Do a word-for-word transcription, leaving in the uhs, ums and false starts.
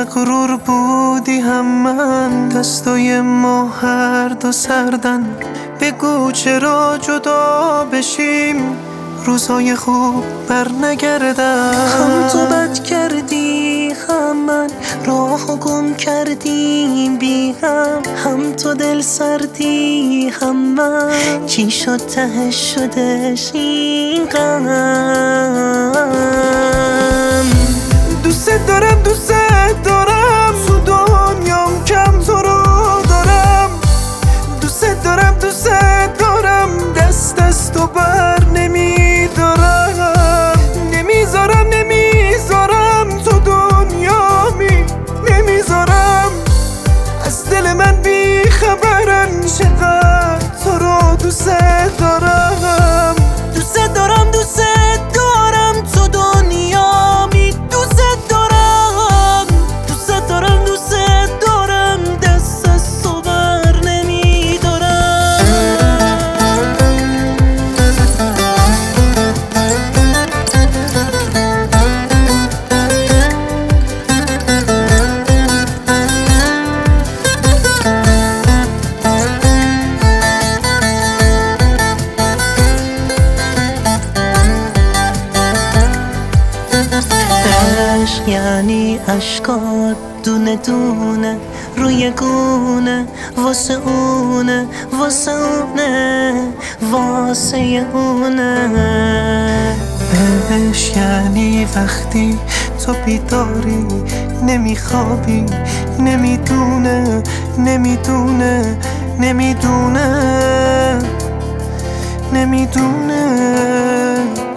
غرور بودی هم من، دستای ما هر دو سردن. بگو چرا جدا بشیم، روزای خوب بر نگردن. هم تو بد کردی هم من، راه گم کردیم بی هم. هم تو دل سردی هم من، چی شد تهش شدش این غم. دوست دارم دوست دارم، تو دنیام کم تو رو دارم. دوست دارم دوست دارم، دست از تو بر نمیدارم. نمیذارم نمیذارم تو دنیامی، نمیذارم. از دل من بی خبرن، چقدر تو رو دوست دارم. دوست دارم دوست دارم تو دنیامی، دوست دارم. دوست دارم دوست دارم، دست از تو بر نمیدارم. عشق یعنی اشکات دونه دونه روی گونه، واسه اونه واسه اونه واسه اونه. عشق یعنی وقتی تو بیداری، نمیخوابی، نمیدونه نمیدونه نمیدونه نمیدونه